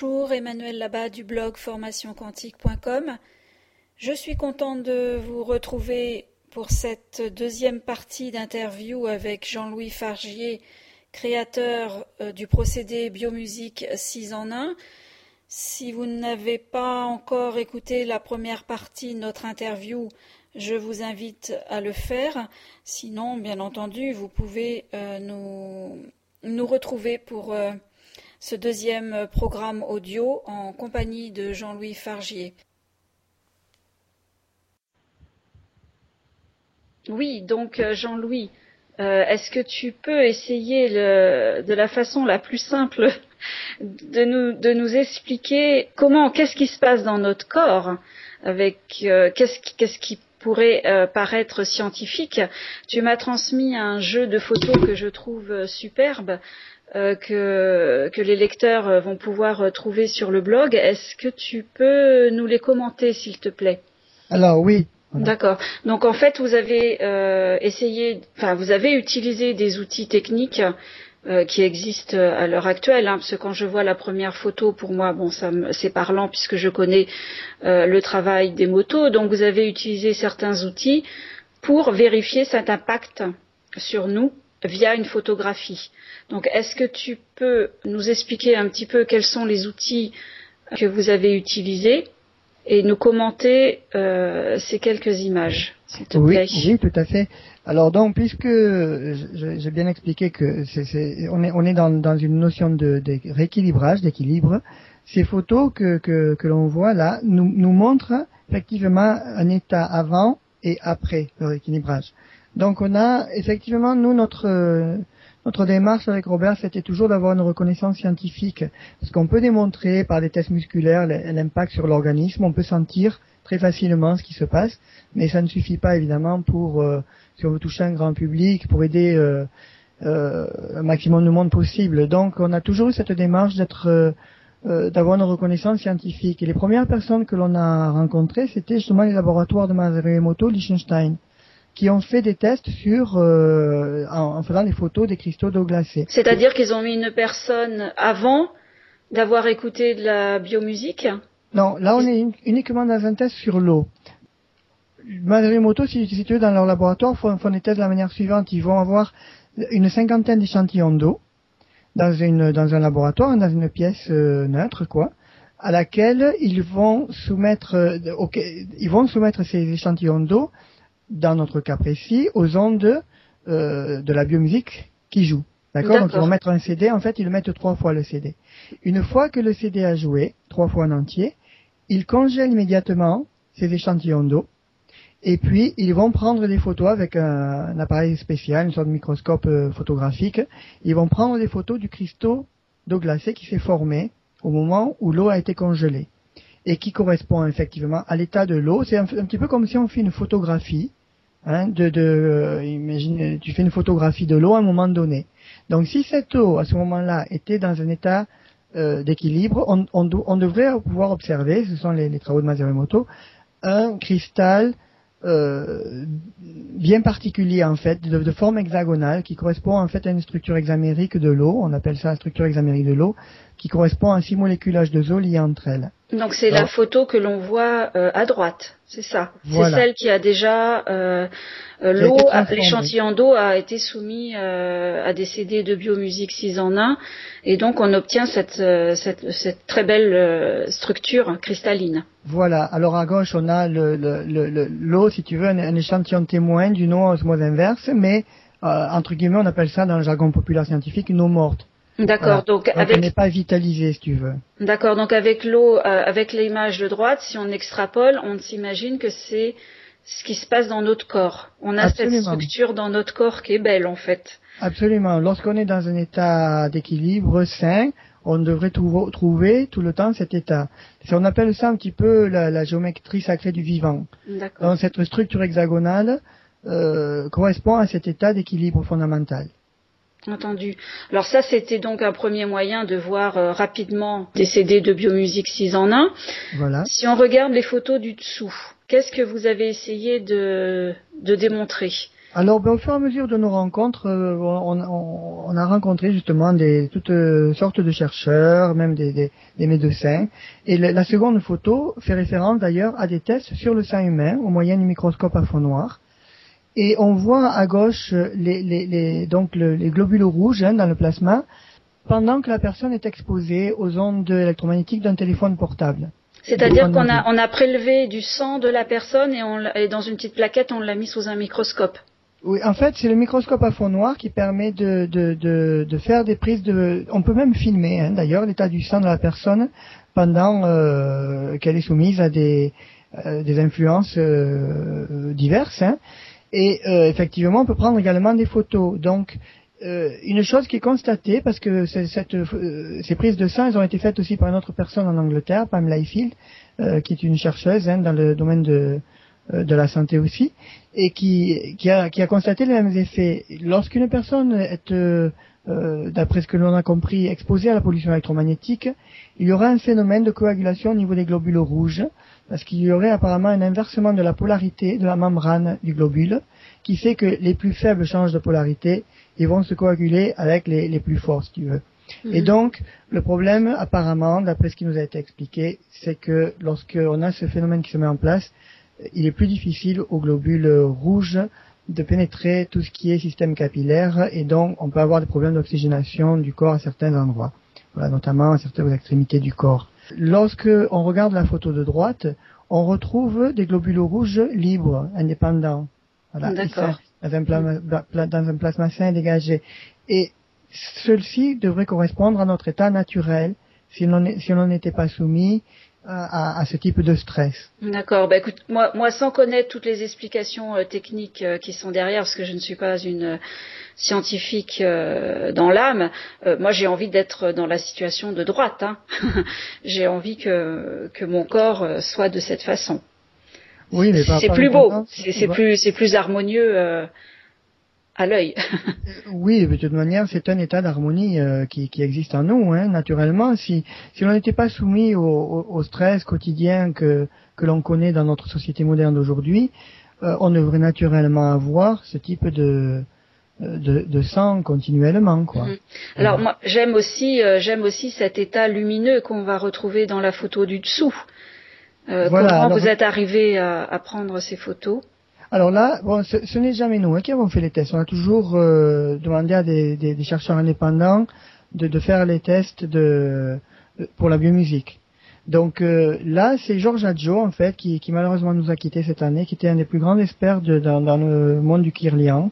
Bonjour, Emmanuelle Labat du blog formationquantique.com. Je suis contente de vous retrouver pour cette deuxième partie d'interview avec Jean-Louis Fargier, créateur du procédé biomusique 6 en 1. Si vous n'avez pas encore écouté la première partie de notre interview, je vous invite à le faire. Sinon, bien entendu, vous pouvez nous retrouver pour ce deuxième programme audio en compagnie de Jean-Louis Fargier. Oui, donc Jean-Louis, est-ce que tu peux essayer de la façon la plus simple de nous expliquer qu'est-ce qui se passe dans notre corps avec qu'est-ce qui pourrait paraître scientifique. Tu m'as transmis un jeu de photos que je trouve superbe, que les lecteurs vont pouvoir trouver sur le blog. Est-ce que tu peux nous les commenter, s'il te plaît? Alors oui. Voilà. D'accord. Donc en fait, vous avez vous avez utilisé des outils techniques qui existent à l'heure actuelle, parce que quand je vois la première photo, pour moi, c'est parlant puisque je connais le travail des motos. Donc vous avez utilisé certains outils pour vérifier cet impact sur nous via une photographie. Donc est-ce que tu peux nous expliquer un petit peu quels sont les outils que vous avez utilisés et nous commenter ces quelques images, s'il te plaît? Oui, tout à fait. Alors donc, puisque j'ai bien expliqué que on est dans une notion de rééquilibrage, d'équilibre, ces photos que l'on voit là nous montrent effectivement un état avant et après le rééquilibrage. Donc on a effectivement, nous, notre démarche avec Robert, c'était toujours d'avoir une reconnaissance scientifique, parce qu'on peut démontrer par des tests musculaires l'impact sur l'organisme, on peut sentir très facilement ce qui se passe, mais ça ne suffit pas évidemment pour, si on veut toucher un grand public, pour aider un maximum de monde possible. Donc on a toujours eu cette démarche d'avoir une reconnaissance scientifique. Et les premières personnes que l'on a rencontrées, c'était justement les laboratoires de Masaru Liechtenstein, qui ont fait des tests en faisant des photos des cristaux d'eau glacée. C'est-à-dire qu'ils ont mis une personne avant d'avoir écouté de la biomusique? Non, là on est uniquement dans un test sur l'eau. Masaru Emoto, si tu veux, dans leur laboratoire, font des tests de la manière suivante. Ils vont avoir une cinquantaine d'échantillons d'eau dans un laboratoire, dans une pièce neutre, à laquelle ils vont soumettre ces échantillons d'eau, dans notre cas précis, aux ondes de la biomusique qui joue. D'accord. Donc ils vont mettre un CD, en fait ils mettent 3 fois le CD. Une fois que le CD a joué, 3 fois en entier, ils congèlent immédiatement ces échantillons d'eau, et puis ils vont prendre des photos avec un appareil spécial, une sorte de microscope photographique. Ils vont prendre des photos du cristaux d'eau glacée qui s'est formé au moment où l'eau a été congelée, et qui correspond effectivement à l'état de l'eau. C'est un petit peu comme si on fait une photographie, imagine, tu fais une photographie de l'eau à un moment donné. Donc si cette eau, à ce moment-là, était dans un état d'équilibre, on devrait pouvoir observer, ce sont les travaux de Masaru Emoto, un cristal bien particulier en fait, de forme hexagonale, qui correspond en fait à une structure hexamérique de l'eau. On appelle ça la structure hexamérique de l'eau, qui correspond à 6 moléculages de eau liées entre elles. Donc c'est la photo que l'on voit à droite, c'est ça. Voilà. C'est celle qui a déjà l'échantillon d'eau a été soumis à des CD de biomusique 6 en 1, et donc on obtient cette très belle structure cristalline. Voilà. Alors à gauche on a l'eau, si tu veux, un échantillon témoin d'une eau en osmose inverse, mais entre guillemets on appelle ça dans le jargon populaire scientifique une eau morte. D'accord, voilà. Donc elle n'est pas vitalisée, si tu veux. D'accord, donc avec l'eau, avec l'image de droite, si on extrapole, on s'imagine que c'est ce qui se passe dans notre corps. On a Absolument. Cette structure dans notre corps qui est belle, en fait. Absolument. Lorsqu'on est dans un état d'équilibre sain, on devrait trouver tout le temps cet état. On appelle ça un petit peu la géométrie sacrée du vivant. D'accord. Donc cette structure hexagonale correspond à cet état d'équilibre fondamental. Entendu. Alors ça, c'était donc un premier moyen de voir rapidement des CD de biomusique 6 en 1. Voilà. Si on regarde les photos du dessous, qu'est-ce que vous avez essayé de démontrer? Alors, au fur et à mesure de nos rencontres, on a rencontré justement toutes sortes de chercheurs, même des médecins. Et la seconde photo fait référence d'ailleurs à des tests sur le sein humain au moyen du microscope à fond noir. Et on voit à gauche les globules rouges dans le plasma pendant que la personne est exposée aux ondes électromagnétiques d'un téléphone portable. C'est-à-dire qu'on a prélevé du sang de la personne et dans une petite plaquette, on l'a mis sous un microscope. Oui, en fait, c'est le microscope à fond noir qui permet de faire des prises on peut même filmer, d'ailleurs, l'état du sang de la personne pendant qu'elle est soumise à des influences diverses. Et effectivement, on peut prendre également des photos. Donc, une chose qui est constatée, parce que ces prises de sang, elles ont été faites aussi par une autre personne en Angleterre, Pamela Ifield, qui est une chercheuse dans le domaine de la santé aussi, et qui a constaté les mêmes effets. Lorsqu'une personne est, d'après ce que l'on a compris, exposée à la pollution électromagnétique, il y aura un phénomène de coagulation au niveau des globules rouges, parce qu'il y aurait apparemment un inversement de la polarité de la membrane du globule, qui fait que les plus faibles changent de polarité et vont se coaguler avec les plus forts, si tu veux. Et donc, le problème, apparemment, d'après ce qui nous a été expliqué, c'est que lorsqu'on a ce phénomène qui se met en place, il est plus difficile aux globules rouges de pénétrer tout ce qui est système capillaire, et donc on peut avoir des problèmes d'oxygénation du corps à certains endroits, voilà, notamment à certaines extrémités du corps. Lorsque on regarde la photo de droite, on retrouve des globules rouges libres, indépendants, voilà, d'accord, dans un plasma sain et dégagé. Et ceux-ci devraient correspondre à notre état naturel si l'on n'était pas soumis à ce type de stress. D'accord. Bah écoute, moi sans connaître toutes les explications techniques qui sont derrière, parce que je ne suis pas une scientifique dans l'âme, moi j'ai envie d'être dans la situation de droite. J'ai envie que mon corps soit de cette façon. Oui, mais c'est plus beau, c'est plus harmonieux à l'œil. Oui, de toute manière, c'est un état d'harmonie qui existe en nous, naturellement. Si l'on n'était pas soumis au stress quotidien que l'on connaît dans notre société moderne d'aujourd'hui, on devrait naturellement avoir ce type de sang continuellement, quoi. Alors moi, j'aime aussi cet état lumineux qu'on va retrouver dans la photo du dessous. Comment vous êtes arrivé à prendre ces photos? Alors là, ce n'est jamais nous qui avons fait les tests. On a toujours demandé à des chercheurs indépendants de faire les tests pour la biomusique. Donc là, c'est Georges Adjo, en fait, qui malheureusement nous a quittés cette année, qui était un des plus grands experts dans le monde du Kirlian,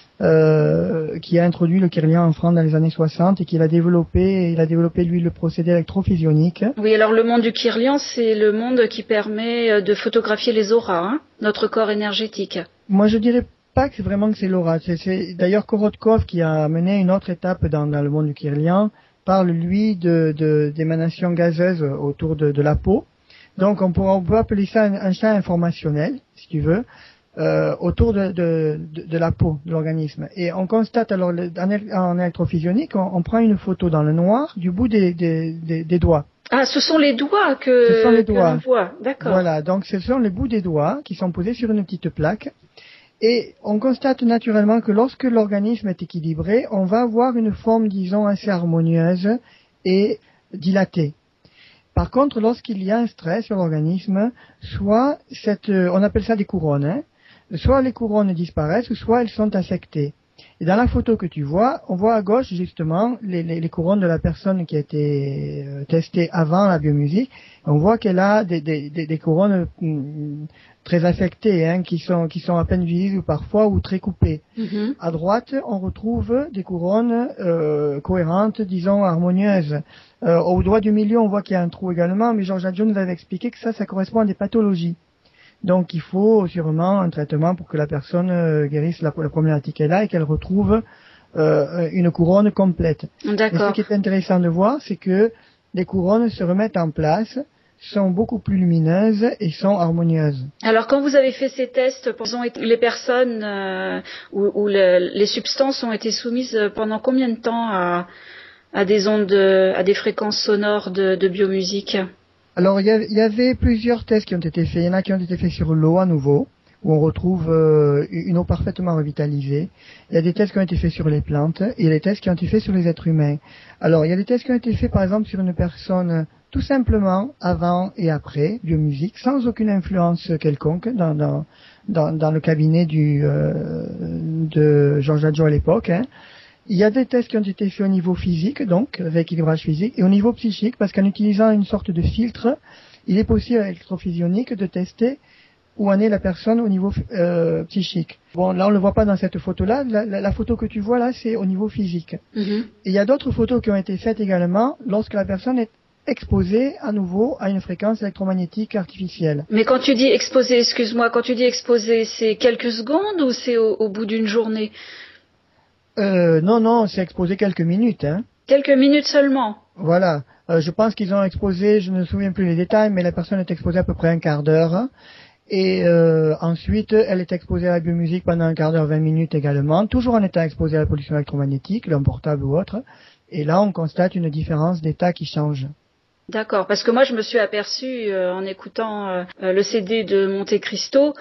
qui a introduit le Kirlian en France dans les années 60 et il a développé lui le procédé électrophysionique. Oui, alors le monde du Kirlian, c'est le monde qui permet de photographier les auras, notre corps énergétique. Moi, je dirais pas que c'est l'aura. C'est d'ailleurs Korotkov qui a mené une autre étape dans le monde du Kirlian, parle lui d'émanations gazeuses autour de la peau. Donc on peut appeler ça un champ informationnel, si tu veux. Autour de la peau de l'organisme. Et on constate alors en électrophysionique, on prend une photo dans le noir du bout des doigts. Ah, ce sont les doigts que l'on voit, d'accord. Voilà, donc ce sont les bouts des doigts qui sont posés sur une petite plaque. Et on constate naturellement que lorsque l'organisme est équilibré, on va avoir une forme, disons, assez harmonieuse et dilatée. Par contre, lorsqu'il y a un stress sur l'organisme, soit on appelle ça des couronnes, soit les couronnes disparaissent, soit elles sont affectées. Et dans la photo que tu vois, on voit à gauche justement les couronnes de la personne qui a été testée avant la biomusique. On voit qu'elle a des couronnes très affectées, qui sont à peine visibles parfois ou très coupées. Mm-hmm. À droite, on retrouve des couronnes cohérentes, disons harmonieuses. Au doigt du milieu, on voit qu'il y a un trou également, mais Georges Adjo nous avait expliqué que ça correspond à des pathologies. Donc il faut sûrement un traitement pour que la personne guérisse la problématique qu'elle a et qu'elle retrouve une couronne complète. D'accord. Et ce qui est intéressant de voir, c'est que les couronnes se remettent en place, sont beaucoup plus lumineuses et sont harmonieuses. Alors quand vous avez fait ces tests, les personnes ou les substances ont été soumises pendant combien de temps à des ondes, à des fréquences sonores de biomusique? Alors, il y avait plusieurs tests qui ont été faits. Il y en a qui ont été faits sur l'eau à nouveau, où on retrouve une eau parfaitement revitalisée. Il y a des tests qui ont été faits sur les plantes et il y a des tests qui ont été faits sur les êtres humains. Alors, il y a des tests qui ont été faits, par exemple, sur une personne tout simplement avant et après biomusique, sans aucune influence quelconque dans le cabinet de Georges Adjo à l'époque. Il y a des tests qui ont été faits au niveau physique, donc rééquilibrage physique, et au niveau psychique, parce qu'en utilisant une sorte de filtre, il est possible avec l'électrophysionique de tester où en est la personne au niveau psychique. Bon, là on le voit pas dans cette photo-là. La photo que tu vois là, c'est au niveau physique. Mm-hmm. Et il y a d'autres photos qui ont été faites également lorsque la personne est exposée à nouveau à une fréquence électromagnétique artificielle. Mais quand tu dis exposé, excuse-moi, quand tu dis exposé, c'est quelques secondes ou c'est au bout d'une journée? Non, c'est exposé quelques minutes. Quelques minutes seulement. Voilà. Je pense qu'ils ont exposé, je ne me souviens plus les détails, mais la personne est exposée à peu près un quart d'heure. Et ensuite, elle est exposée à la biomusique pendant un quart d'heure, 20 minutes également, toujours en étant exposée à la pollution électromagnétique, l'homme portable ou autre. Et là, on constate une différence d'état qui change. D'accord, parce que moi, je me suis aperçue en écoutant le CD de Monte Cristo,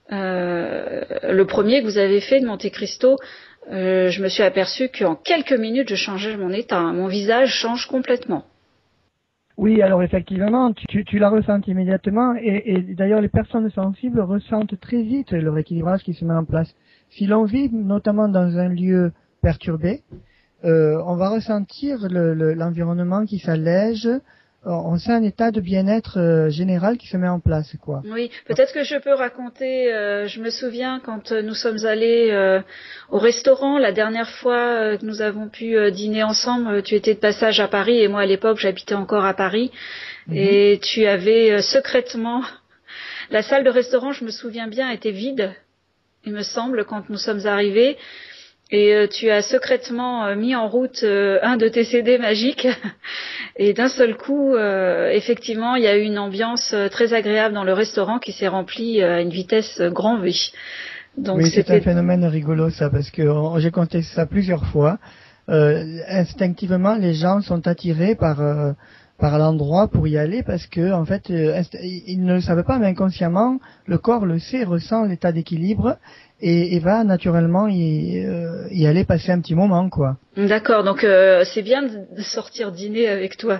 le premier que vous avez fait de Monte Cristo, je me suis aperçue qu'en quelques minutes, je changeais mon état. Mon visage change complètement. Oui, alors effectivement, tu l'as ressenti immédiatement et d'ailleurs les personnes sensibles ressentent très vite le rééquilibrage qui se met en place. Si l'on vit notamment dans un lieu perturbé, on va ressentir l'environnement qui s'allège, on sent un état de bien-être général qui se met en place, quoi. Oui, peut-être que je peux raconter, je me souviens quand nous sommes allés au restaurant, la dernière fois que nous avons pu dîner ensemble, tu étais de passage à Paris et moi à l'époque j'habitais encore à Paris et tu avais secrètement, la salle de restaurant, je me souviens bien, était vide, il me semble, quand nous sommes arrivés. Et tu as secrètement mis en route un de tes CD magiques et d'un seul coup, effectivement, il y a eu une ambiance très agréable dans le restaurant qui s'est remplie à une vitesse grand V. Donc oui, c'est un phénomène rigolo ça, parce que j'ai constaté ça plusieurs fois. Instinctivement, les gens sont attirés par l'endroit pour y aller parce que en fait, ils ne le savent pas, mais inconsciemment, le corps le sait, ressent l'état d'équilibre. Et va naturellement y aller passer un petit moment, quoi. D'accord, donc c'est bien de sortir dîner avec toi.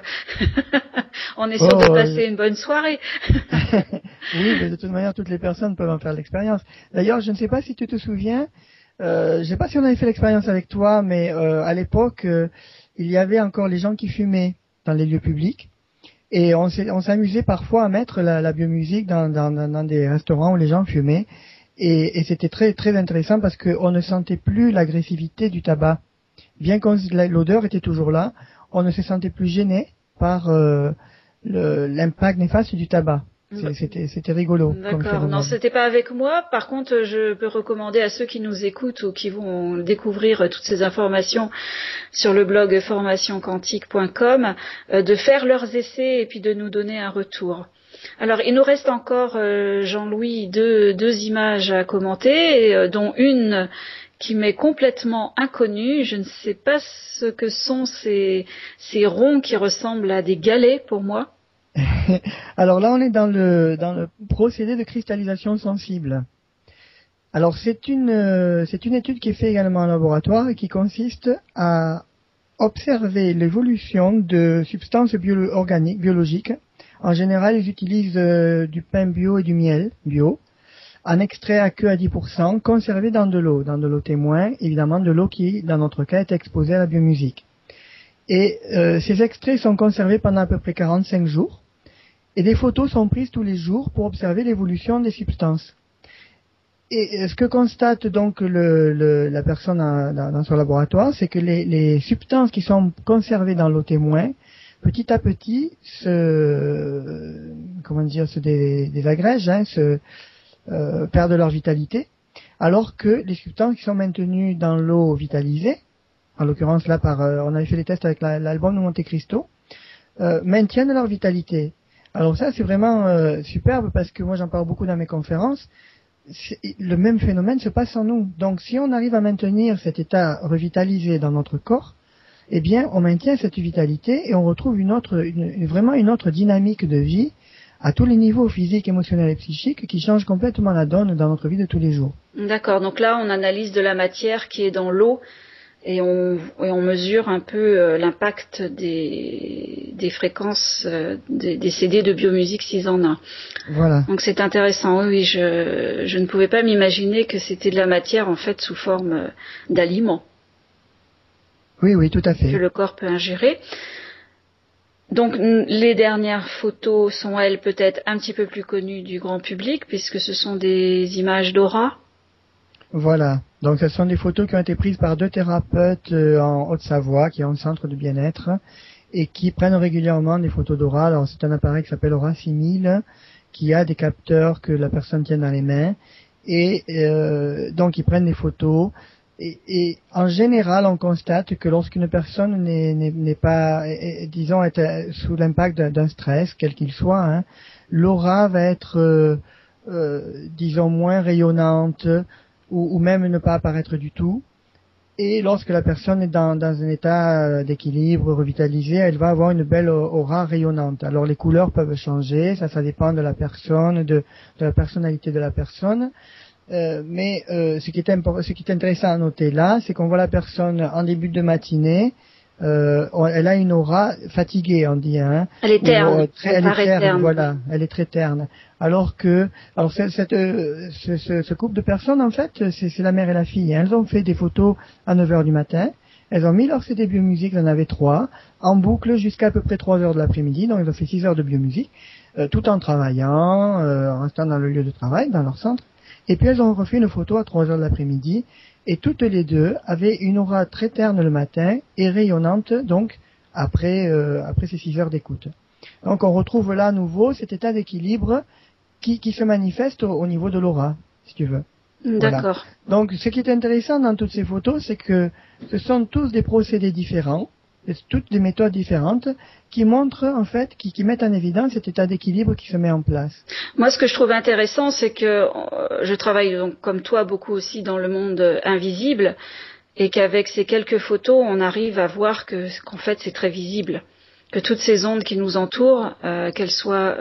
On est sûr de passer une bonne soirée. Oui, mais de toute manière, toutes les personnes peuvent en faire l'expérience. D'ailleurs, je ne sais pas si tu te souviens, je ne sais pas si on avait fait l'expérience avec toi, mais à l'époque, il y avait encore les gens qui fumaient dans les lieux publics. Et on s'amusait parfois à mettre la biomusique dans des restaurants où les gens fumaient. Et c'était très très intéressant parce qu'on ne sentait plus l'agressivité du tabac. Bien que l'odeur était toujours là, on ne se sentait plus gêné par l'impact néfaste du tabac. C'était rigolo. D'accord. Non, c'était pas avec moi. Par contre, je peux recommander à ceux qui nous écoutent ou qui vont découvrir toutes ces informations sur le blog formationquantique.com de faire leurs essais et puis de nous donner un retour. Alors, il nous reste encore, Jean-Louis, deux images à commenter, dont une qui m'est complètement inconnue. Je ne sais pas ce que sont ces ronds qui ressemblent à des galets pour moi. Alors là, on est dans le procédé de cristallisation sensible. Alors, c'est une étude qui est faite également en laboratoire et qui consiste à observer l'évolution de substances organiques, biologiques. En général, ils utilisent du pain bio et du miel bio, en extrait à queue à 10%, conservé dans de l'eau témoin, évidemment de l'eau qui, dans notre cas, est exposée à la biomusique. Et ces extraits sont conservés pendant à peu près 45 jours, et des photos sont prises tous les jours pour observer l'évolution des substances. Et ce que constate donc la personne dans son laboratoire, c'est que les substances qui sont conservées dans l'eau témoin, petit à petit, se désagrègent, perdent leur vitalité, alors que les substances qui sont maintenues dans l'eau vitalisée, en l'occurrence là on avait fait les tests avec l'album de Monte Cristo, maintiennent leur vitalité. Alors ça c'est vraiment superbe parce que moi j'en parle beaucoup dans mes conférences. Le même phénomène se passe en nous. Donc si on arrive à maintenir cet état revitalisé dans notre corps, eh bien, on maintient cette vitalité et on retrouve vraiment une autre dynamique de vie à tous les niveaux physiques, émotionnels et psychiques qui changent complètement la donne dans notre vie de tous les jours. D'accord, donc là on analyse de la matière qui est dans l'eau et on mesure un peu l'impact des fréquences des CD de biomusique s'ils en a. Voilà. Donc c'est intéressant, oui, je ne pouvais pas m'imaginer que c'était de la matière en fait sous forme d'aliments. Oui, tout à fait. Que le corps peut ingérer. Donc les dernières photos sont elles peut-être un petit peu plus connues du grand public puisque ce sont des images d'aura. Voilà, donc ce sont des photos qui ont été prises par 2 thérapeutes en Haute-Savoie, qui ont un centre de bien-être, et qui prennent régulièrement des photos d'aura. Alors c'est un appareil qui s'appelle Aura 6000, qui a des capteurs que la personne tient dans les mains, et donc ils prennent des photos, et en général on constate que lorsqu'une personne n'est pas, disons, est sous l'impact d'un stress, quel qu'il soit, hein, l'aura va être, disons, moins rayonnante, ou même ne pas apparaître du tout. Et lorsque la personne est dans un état d'équilibre, revitalisé, elle va avoir une belle aura rayonnante. Alors les couleurs peuvent changer, ça dépend de la personne, de la personnalité de la personne. Mais ce qui est intéressant à noter là, c'est qu'on voit la personne en début de matinée, elle a une aura fatiguée, on dit, hein. Elle est terne. Elle est terne, voilà, elle est très terne. Alors ce couple de personnes, en fait, c'est la mère et la fille. Elles ont fait des photos à 9 heures du matin. Elles ont mis leur CD biomusique, elles en avaient 3, en boucle jusqu'à à peu près 3 heures de l'après-midi. Donc, elles ont fait 6 heures de biomusique, tout en travaillant, en restant dans le lieu de travail, dans leur centre. Et puis, elles ont refait une photo à 3 heures de l'après-midi. Et toutes les deux avaient une aura très terne le matin et rayonnante, donc, après ces 6 heures d'écoute. Donc, on retrouve là à nouveau cet état d'équilibre qui se manifeste au niveau de l'aura, si tu veux. D'accord. Voilà. Donc, ce qui est intéressant dans toutes ces photos, c'est que ce sont tous des procédés différents, toutes des méthodes différentes, qui montrent, en fait, qui mettent en évidence cet état d'équilibre qui se met en place. Moi, ce que je trouve intéressant, c'est que je travaille donc comme toi beaucoup aussi dans le monde invisible, et qu'avec ces quelques photos, on arrive à voir qu'en fait, c'est très visible. Que toutes ces ondes qui nous entourent, qu'elles soient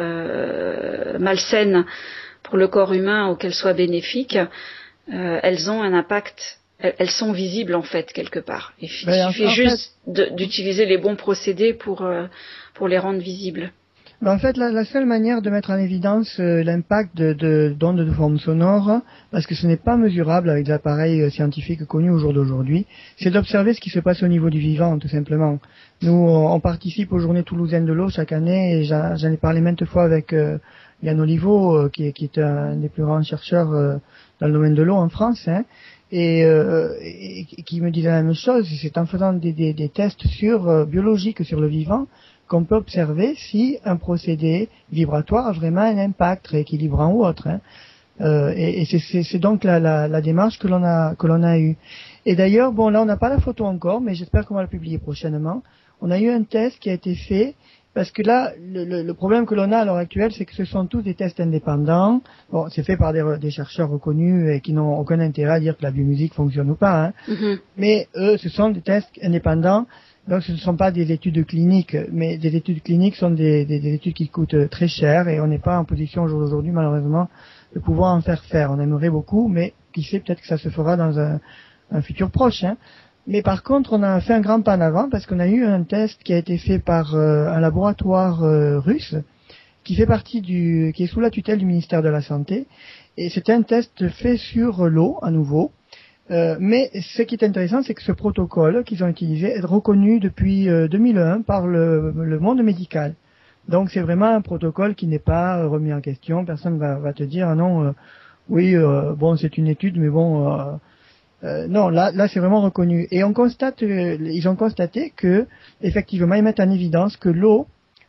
malsaines pour le corps humain ou qu'elles soient bénéfiques, elles ont un impact, elles sont visibles en fait quelque part. Il suffit juste d'utiliser les bons procédés pour les rendre visibles. En fait, la seule manière de mettre en évidence l'impact d'ondes de forme sonore, parce que ce n'est pas mesurable avec des appareils scientifiques connus au jour d'aujourd'hui, c'est d'observer ce qui se passe au niveau du vivant, tout simplement. Nous, on participe aux Journées toulousaines de l'eau chaque année, et j'en ai parlé maintes fois avec Yann Oliveau, qui est un des plus grands chercheurs dans le domaine de l'eau en France, hein, et qui me disait la même chose. C'est en faisant des tests biologiques sur le vivant qu'on peut observer si un procédé vibratoire a vraiment un impact rééquilibrant ou autre. Hein. Et c'est donc la démarche que l'on a eue. Et d'ailleurs, bon, là on n'a pas la photo encore, mais j'espère qu'on va la publier prochainement. On a eu un test qui a été fait, parce que là, le problème que l'on a à l'heure actuelle, c'est que ce sont tous des tests indépendants. Bon, c'est fait par des chercheurs reconnus et qui n'ont aucun intérêt à dire que la biomusique fonctionne ou pas. Hein. Mm-hmm. Mais eux, ce sont des tests indépendants. Donc ce ne sont pas des études cliniques, mais des études cliniques sont des études qui coûtent très cher et on n'est pas en position aujourd'hui malheureusement de pouvoir en faire. On aimerait beaucoup, mais qui sait, peut-être que ça se fera dans un futur proche. Hein. Mais par contre, on a fait un grand pas en avant parce qu'on a eu un test qui a été fait par un laboratoire russe qui est sous la tutelle du ministère de la Santé, et c'est un test fait sur l'eau à nouveau. Mais ce qui est intéressant, c'est que ce protocole qu'ils ont utilisé est reconnu depuis 2001 par le monde médical. Donc c'est vraiment un protocole qui n'est pas remis en question. Personne va te dire ah non, bon c'est une étude, mais bon non là c'est vraiment reconnu. Et ils ont constaté que effectivement ils mettent en évidence que l'eau,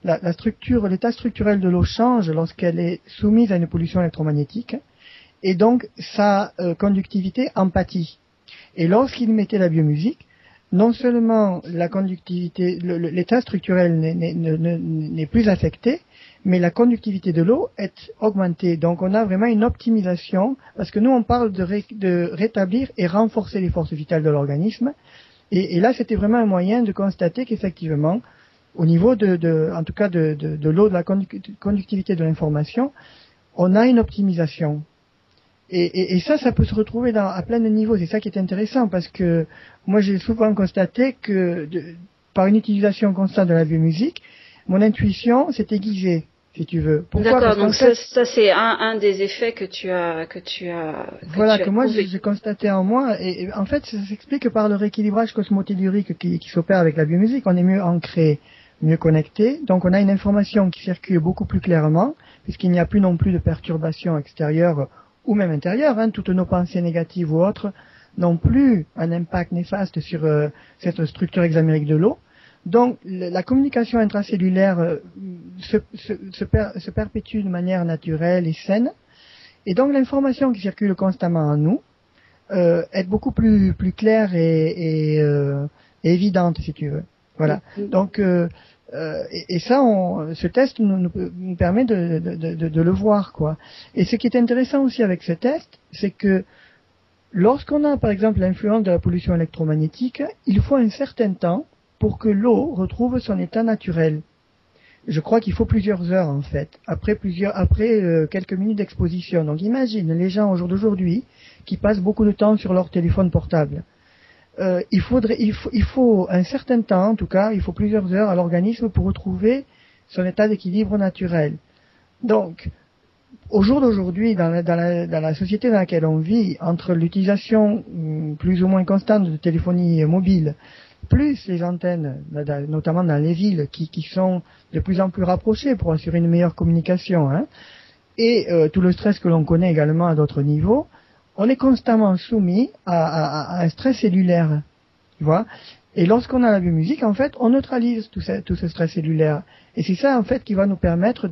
l'état structurel de l'eau change lorsqu'elle est soumise à une pollution électromagnétique. Et donc sa conductivité en pâtit. Et lorsqu'il mettait la biomusique, non seulement la conductivité, l'état structurel n'est plus affecté, mais la conductivité de l'eau est augmentée. Donc on a vraiment une optimisation, parce que nous on parle de rétablir et renforcer les forces vitales de l'organisme. Et là c'était vraiment un moyen de constater qu'effectivement au niveau en tout cas de l'eau, de la conductivité de l'information, on a une optimisation. Et ça peut se retrouver à plein de niveaux. C'est ça qui est intéressant, parce que moi j'ai souvent constaté que par une utilisation constante de la biomusique, mon intuition s'est aiguisée, si tu veux. Pourquoi? D'accord, donc ça c'est un des effets que tu as voilà, que moi j'ai constaté en moi, et en fait ça s'explique par le rééquilibrage cosmotellurique qui s'opère avec la biomusique. On est mieux ancré, mieux connecté, donc on a une information qui circule beaucoup plus clairement, puisqu'il n'y a plus non plus de perturbations extérieures ou même intérieures, toutes nos pensées négatives ou autres n'ont plus un impact néfaste sur cette structure hexamérique de l'eau. Donc la communication intracellulaire se perpétue de manière naturelle et saine, et donc l'information qui circule constamment en nous est beaucoup plus claire et évidente, si tu veux. Voilà. Donc et ça, ce test nous permet de le voir, quoi. Et ce qui est intéressant aussi avec ce test, c'est que lorsqu'on a par exemple l'influence de la pollution électromagnétique, il faut un certain temps pour que l'eau retrouve son état naturel. Je crois qu'il faut plusieurs heures en fait, après quelques minutes d'exposition. Donc imagine les gens au jour d'aujourd'hui qui passent beaucoup de temps sur leur téléphone portable. Il faut un certain temps, en tout cas, il faut plusieurs heures à l'organisme pour retrouver son état d'équilibre naturel. Donc, au jour d'aujourd'hui, dans la société dans laquelle on vit, entre l'utilisation plus ou moins constante de téléphonie mobile, plus les antennes, notamment dans les villes, qui sont de plus en plus rapprochées pour assurer une meilleure communication, et tout le stress que l'on connaît également à d'autres niveaux, on est constamment soumis à un stress cellulaire, tu vois. Et lorsqu'on a la biomusique, en fait, on neutralise tout ce stress cellulaire. Et c'est ça, en fait, qui va nous permettre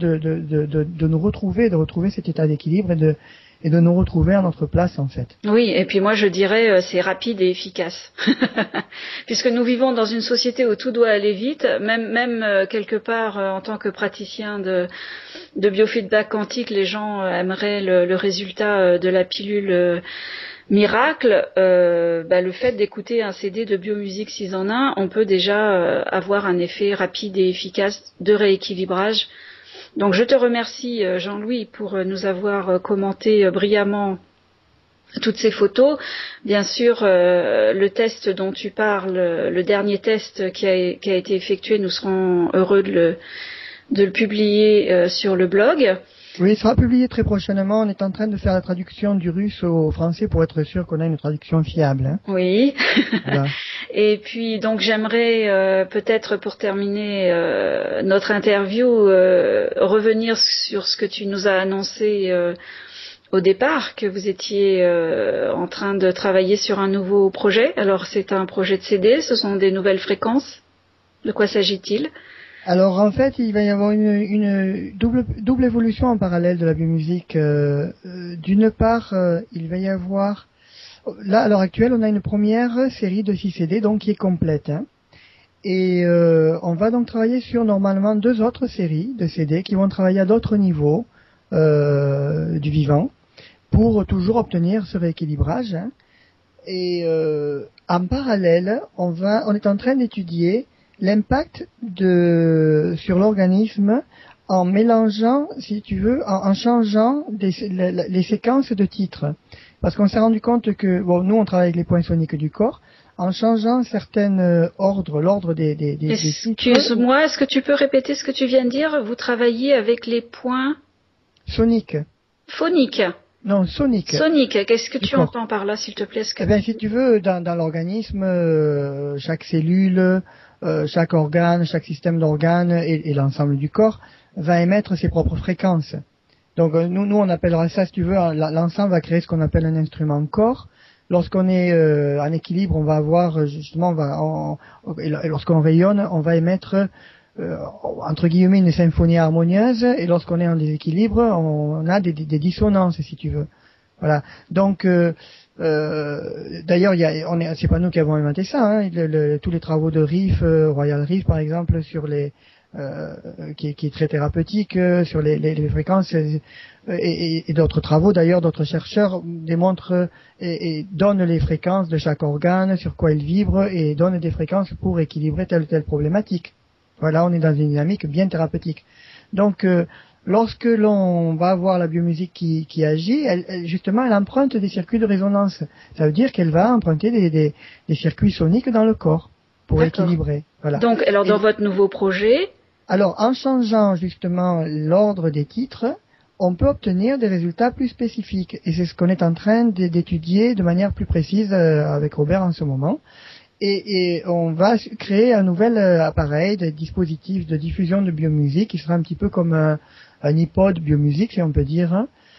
de nous retrouver, de retrouver cet état d'équilibre et de nous retrouver à notre place, en fait. Oui, et puis moi je dirais c'est rapide et efficace. Puisque nous vivons dans une société où tout doit aller vite, même quelque part en tant que praticien de biofeedback quantique, les gens aimeraient le résultat de la pilule miracle. Le fait d'écouter un CD de biomusique 6 en 1, on peut déjà avoir un effet rapide et efficace de rééquilibrage. Donc je te remercie Jean-Louis pour nous avoir commenté brillamment toutes ces photos. Bien sûr, le test dont tu parles, le dernier test qui a été effectué, nous serons heureux de le publier sur le blog. Oui, il sera publié très prochainement. On est en train de faire la traduction du russe au français pour être sûr qu'on a une traduction fiable. Oui. Voilà. Et puis, donc, j'aimerais peut-être pour terminer notre interview revenir sur ce que tu nous as annoncé au départ, que vous étiez en train de travailler sur un nouveau projet. Alors, c'est un projet de CD, ce sont des nouvelles fréquences. De quoi s'agit-il ? Alors en fait, il va y avoir une double évolution en parallèle de la biomusique. D'une part, il va y avoir là à l'heure actuelle, on a une première série de 6 CD donc qui est complète. Et on va donc travailler sur normalement 2 autres séries de CD qui vont travailler à d'autres niveaux du vivant pour toujours obtenir ce rééquilibrage. Et en parallèle, on est en train d'étudier l'impact sur l'organisme en mélangeant, si tu veux, en changeant les séquences de titres. Parce qu'on s'est rendu compte que, nous on travaille avec les points soniques du corps, en changeant l'ordre des titres. Excuse-moi, est-ce que tu peux répéter ce que tu viens de dire ? Vous travaillez avec les points soniques. Phoniques. Non, sonique. Sonique, qu'est-ce que tu entends par là, s'il te plaît ? Si tu veux, dans l'organisme, chaque cellule, chaque organe, chaque système d'organes et l'ensemble du corps va émettre ses propres fréquences. Donc nous on appellera ça, si tu veux, l'ensemble va créer ce qu'on appelle un instrument corps. Lorsqu'on est en équilibre, on va avoir justement, lorsqu'on rayonne, on va émettre entre guillemets une symphonie harmonieuse, et lorsqu'on est en déséquilibre, on a des dissonances, si tu veux. Voilà. Donc d'ailleurs, c'est pas nous qui avons inventé ça. Tous les travaux de Riff, Royal Riff par exemple, sur qui est très thérapeutique, sur les fréquences, et d'autres travaux d'ailleurs, d'autres chercheurs démontrent et donnent les fréquences de chaque organe, sur quoi il vibre, et donnent des fréquences pour équilibrer telle ou telle problématique. Voilà, on est dans une dynamique bien thérapeutique. Donc, lorsque l'on va voir la biomusique qui agit, justement, elle emprunte des circuits de résonance. Ça veut dire qu'elle va emprunter des circuits soniques dans le corps pour équilibrer. Voilà. Donc, alors dans votre nouveau projet... Alors, en changeant justement l'ordre des titres, on peut obtenir des résultats plus spécifiques. Et c'est ce qu'on est en train d'étudier de manière plus précise avec Robert en ce moment. Et on va créer un nouvel appareil, des dispositifs de diffusion de biomusique qui sera un petit peu comme un iPod biomusique, si on peut dire,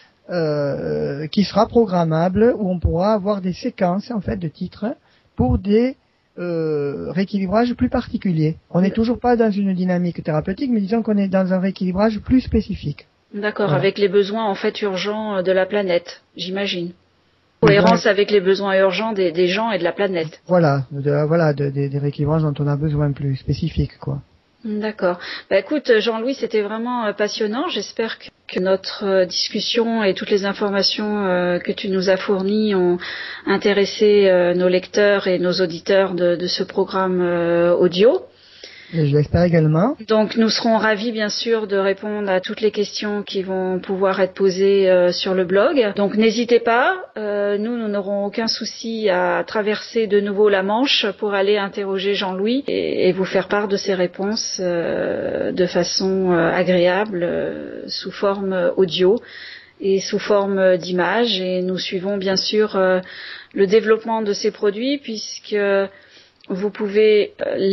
hein, qui sera programmable, où on pourra avoir des séquences en fait de titres pour des rééquilibrage plus particulier. On n'est toujours pas dans une dynamique thérapeutique, mais disons qu'on est dans un rééquilibrage plus spécifique. D'accord, voilà. Avec les besoins en fait urgents de la planète, j'imagine. Cohérence avec les besoins urgents des gens et de la planète. Voilà, des rééquilibrages dont on a besoin plus spécifiques, quoi. D'accord. Bah écoute, Jean-Louis, c'était vraiment passionnant. J'espère que notre discussion et toutes les informations que tu nous as fournies ont intéressé nos lecteurs et nos auditeurs de ce programme audio. Et je l'espère également. Donc nous serons ravis bien sûr de répondre à toutes les questions qui vont pouvoir être posées sur le blog. Donc n'hésitez pas, nous n'aurons aucun souci à traverser de nouveau la Manche pour aller interroger Jean-Louis et vous faire part de ses réponses de façon agréable sous forme audio et sous forme d'images. Et nous suivons bien sûr le développement de ces produits puisque vous pouvez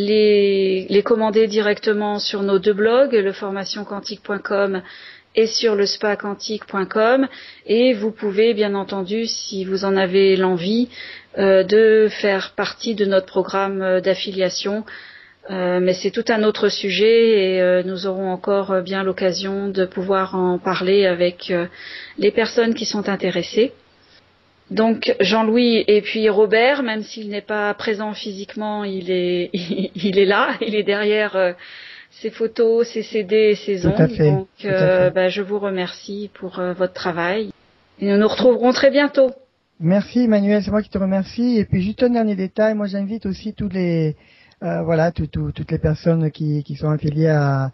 les commander directement sur nos deux blogs, leformationquantique.com et sur le spaquantique.com, et vous pouvez bien entendu, si vous en avez l'envie, de faire partie de notre programme d'affiliation. Mais c'est tout un autre sujet et nous aurons encore bien l'occasion de pouvoir en parler avec les personnes qui sont intéressées. Donc Jean-Louis et puis Robert, même s'il n'est pas présent physiquement, il est là, il est derrière ses photos, ses CD et ses ondes. Donc je vous remercie pour votre travail. Et nous nous retrouverons très bientôt. Merci Emmanuel, c'est moi qui te remercie. Et puis juste un dernier détail, moi j'invite aussi tous les toutes les personnes qui sont affiliées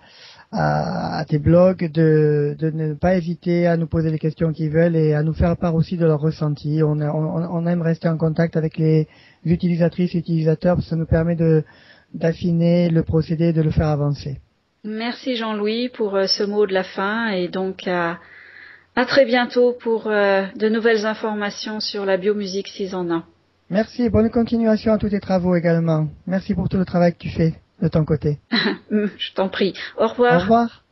à tes blogs de ne pas hésiter à nous poser les questions qu'ils veulent et à nous faire part aussi de leurs ressentis. On aime rester en contact avec les utilisatrices et utilisateurs parce que ça nous permet d'affiner le procédé et de le faire avancer. Merci Jean-Louis pour ce mot de la fin et donc à très bientôt pour de nouvelles informations sur la biomusique 6 en 1. Merci et bonne continuation à tous tes travaux également. Merci pour tout le travail que tu fais de ton côté. Je t'en prie. Au revoir. Au revoir.